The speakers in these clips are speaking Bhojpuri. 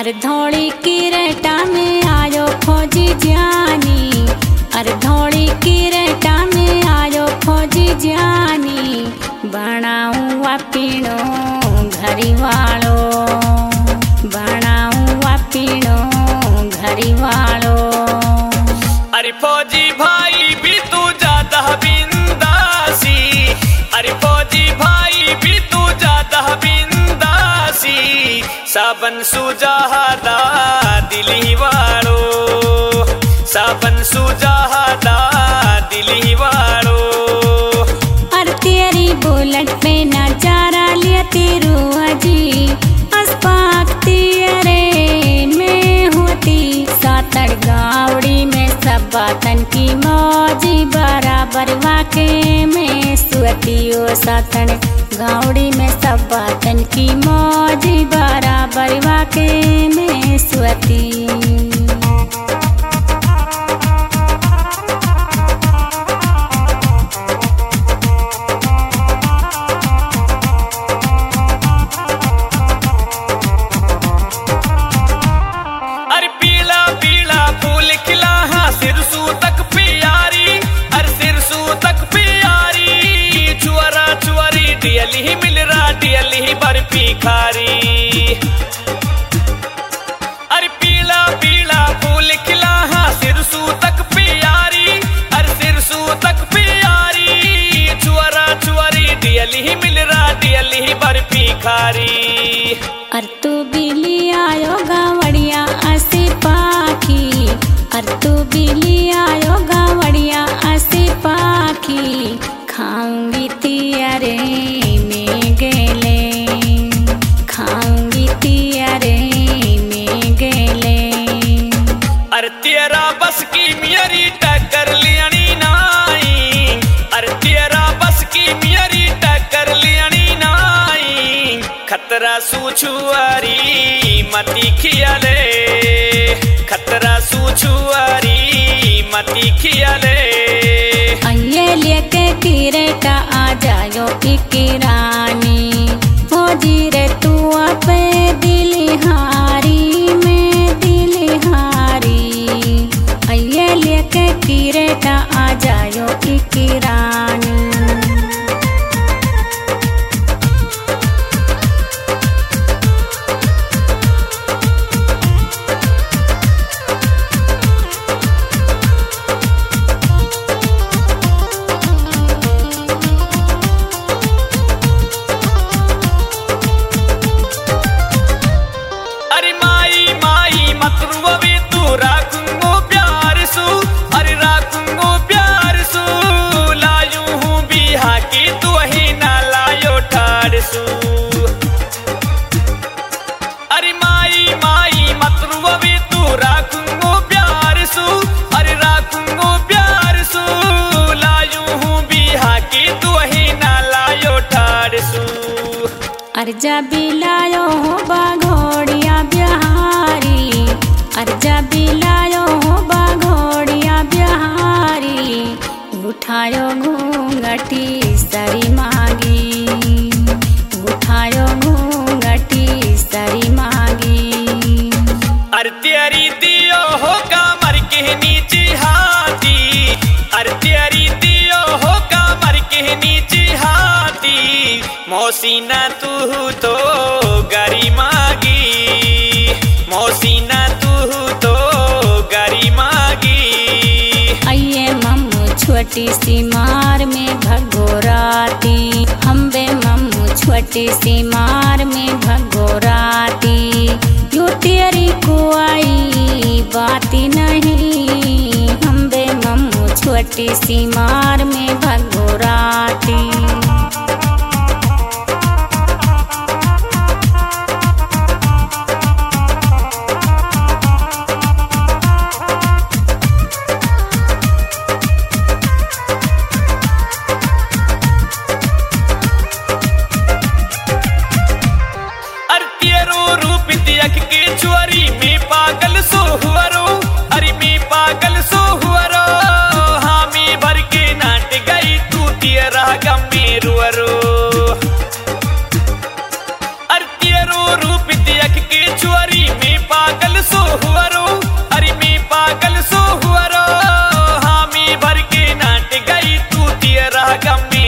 अरे धौली किरेटा में आयो फौजी जानी, अरे धौली किरेटा में आयो फौजी जानी, बनाऊं पीणो घरी वालो, बनाऊं पीणो घरी वालो। अरे फौजी भाई भी तू ज्यादा बिंदासी, अरे फौजी भाई भी तू ज्यादा बिंदासी, साबन सुजादा दिली वालो, साबन सुजादा दिली वालो। अरे तेरी बुलेट पे नजारा लिया तेरू अजी, अस्पाक तेरे में होती सातड़ गावड़ी में सब बातन की मौजी, बराबर वाके में सुअती ओ सातड़ गावड़ी में सब बातन की मौजी, बराबर वाके में सुअती। डियली मिल रहा डियली बर्फी खारी, अरे पीला पीला फूल खिला हाँ सिरसू तक प्यारी, अरे सिरसू तक प्यारी, चुअरा चुअरी डियली मिल रहा डियली बर्फी खारी। अरे तू बिली आयो गावड़िया असी पाखी, अरे तू बिली आयो गावड़िया असी पाखी, खाऊंगी तियरे में गेले, खाऊंगी तियरे में गेले। अरे तेरा बस की मेरी टक्कर लियानी नाई, अरे तेरा बस की मेरी टक्कर लियानी नाई, खतरा सूछुआरी मती खियाले, खतरा सूछुआरी मती खियाले। ये लेके किरेटा आ जायो इकी रानी, फौजी रे तू पे दिलहारी में दिलहारी, ये लेके किरेटा आ जायो इकी रानी। अरे माई माई मत रुवे तू राखूंगो प्यार सू, अरे राखूंगो प्यार सू, लायू हूँ बिहा की तू ही ना लायो ठार सू। अरे जबी लायो हो बाघोड़िया बिहारी, अरे जबी लायो हो बाघोड़िया बिहारी, उठायो घूंघटी सरी मागी, उठायो घूंघटी सरी मागी। अरे तेरी दियो हो कमर के नीचे हाथी, अरे तेरी दियो हो कमर के नीचे हाथी, मौसीना तू तो गरी मागी, मौसीना तू तो गरी मागी। आइए मम्मू छोटी सी मार में भगोराती, हम बे मम्मू छोटी सी मार में भगोराती, यू तेरी को आई बाती नहीं, हम बे मम्मू छोटी सी मार में भगोराती। चुअरी में पागल सोहुअरो, अरे में पागल सोहुअरो, हामी भर के नाट गई तू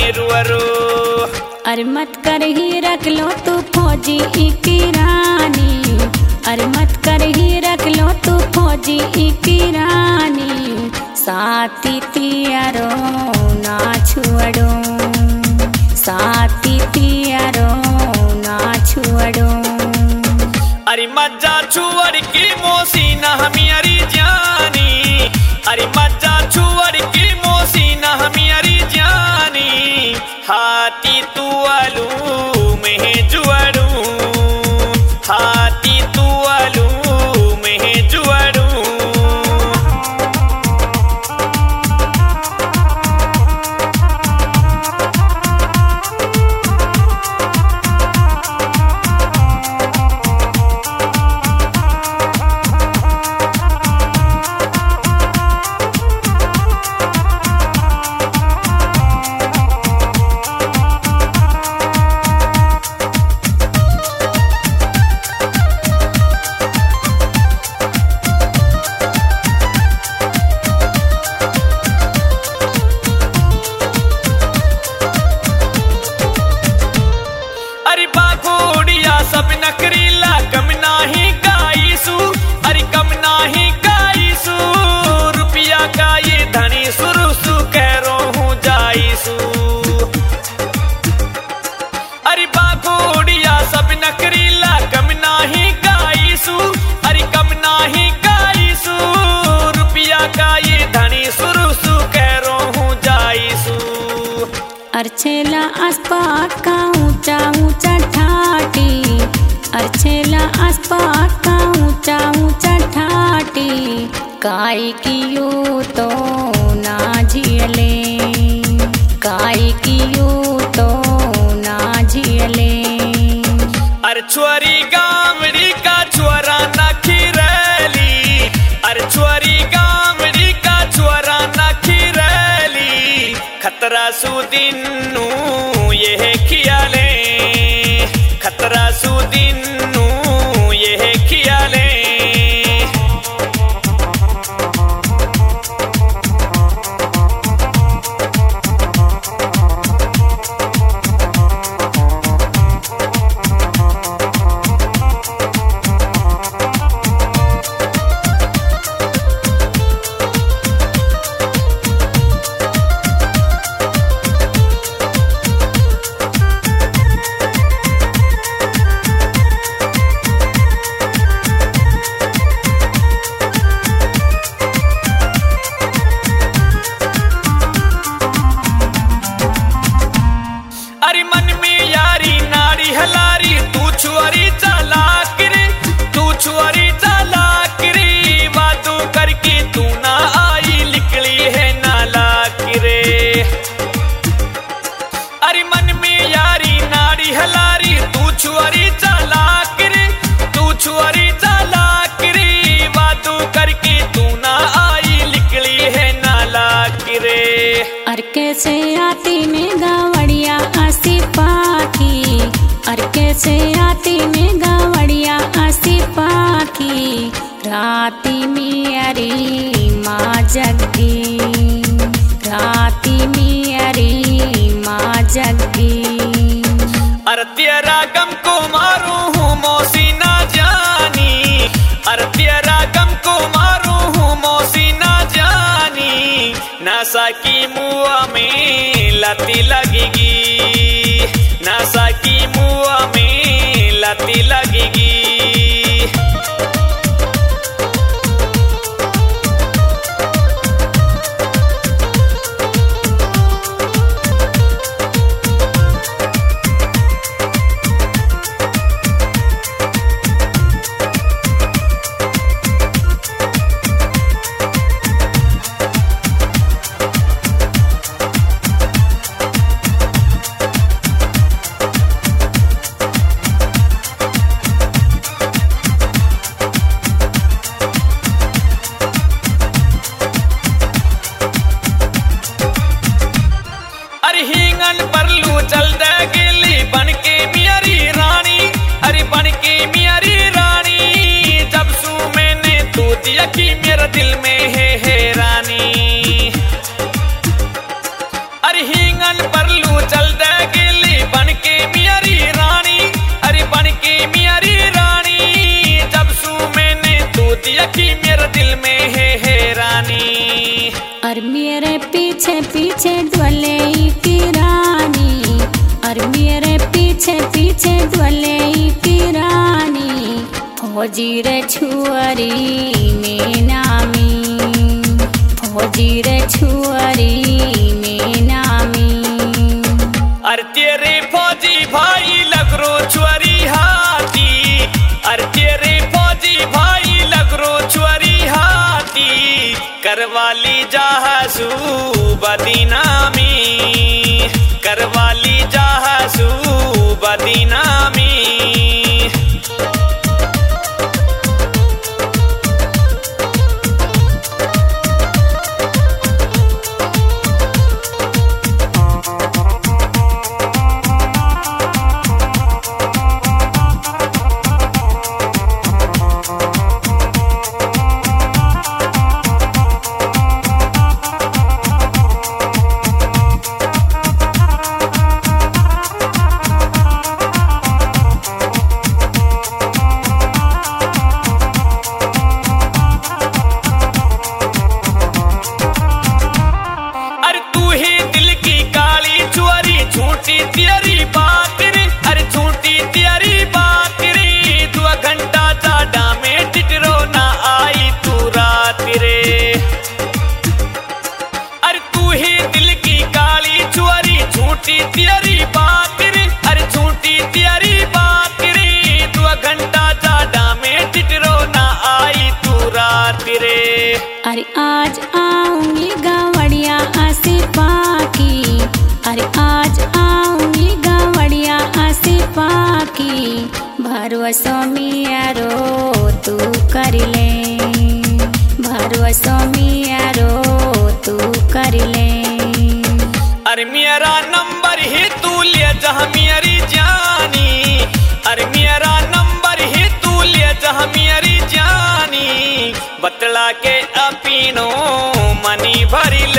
रुअरो। अरे मत कर ही रख लो तू फौजी की रानी, अरे मत कर ही रख लो तू फौजी की रानी, साथी तियारो ना छुअड़ो, साथी तियारो ना छुअड़ो। अरे मज्जा छुअड़ की मोसी न हमियारी जानी, अरे मज्जा छुअड़ की मोसी न हमियारी जानी, हाथी तू आलू में जुअड़ू, हाथी तू आलू में जुअड़ू। सब नकरीला कम नाही गाईसू, अरे कम नाही गाईसू, रुपया का ये धनी सुरुसु कह रो हूँ जाईसू। अरे बाघोड़िया सब नकरीला कम नाही गाईसू, अरे कम नाही गाईसू, रुपया का ये धनी सुरुसु कह रो हूँ जाईसू। अर्छेला आसपास का ऊंचा ऊंचा ठाटी, अर्छेला आसपास का ऊंचा ऊंचा ठाटी, काई कियो तो ना झियले, काई कियो तो ना झियले। अरे छुअरी गामड़ी का छुअरा ना खिरैली, अरे छुअरी गामड़ी का छुअरा ना खिरैली, खतरा सुदिन्नू ये खियाले, खतरा सुदिन्नू ये खियाले। छुअरी चालाक रे, तू छुअरी चालाक रे, वादू करके तू ना आई निकली है नालाक रे। अरे मन में यारी नारी हलारी, तू छुअरी चालाक रे, तू छुअरी चालाक रे, वादू करके तू ना आई निकली है नालाक रे। अर कैसे आती में गावड़िया आसी पाखी, अर कैसे आती में गावड़िया आसी पाखी, राती में अरी माँ जगती, राती में अरी माँ जगती। अरे तेरा गम को मारू हूँ मौसी ना जानी, अरे तेरा गम को मारू हूँ मौसी ना जानी, नशा की मुआ में लती लगेगी, नशा की मुआ में लती लगेगी। की मेरा दिल में है रानी। अरे हिंगन पर लू मेरे पीछे पीछे डोले की रानी, अरे मेरे पीछे पीछे डोले की रानी, फौजी रे छुअरी में नामी, फौजी रे छुअरी में नामी। अरे तेरे फौजी भाई लगरो छुअरी हाथी, अरे तेरे फौजी भाई लगरो छुअरी हाथी, करवाली जहासू बदनामी, करवाली जहासू बदनामी। झूठी तेरी बात रे, अरे झूठी तेरी बात रे, 2 घंटा जाडा में टिटरो ना आई तू रात रे। अरे तू ही दिल की काली चुअरी, झूठी तेरी बात रे, अरे झूठी तेरी बात रे, 2 घंटा जाडा में टिटरो ना आई तू रात रे। अरे आज आऊंगी गावड़िया आसिफा की, अरे आज आऊंगी गावड़िया आसिफा की, भरवसो मियारो तू कर ले, भरवसो मियारो तू कर ले। अरे मेरा नंबर ही तू ले जहाँ मेरी जानी, अरे मेरा नंबर ही तू ले जहाँ मेरी जानी, बतला के अपीनो मनी भरी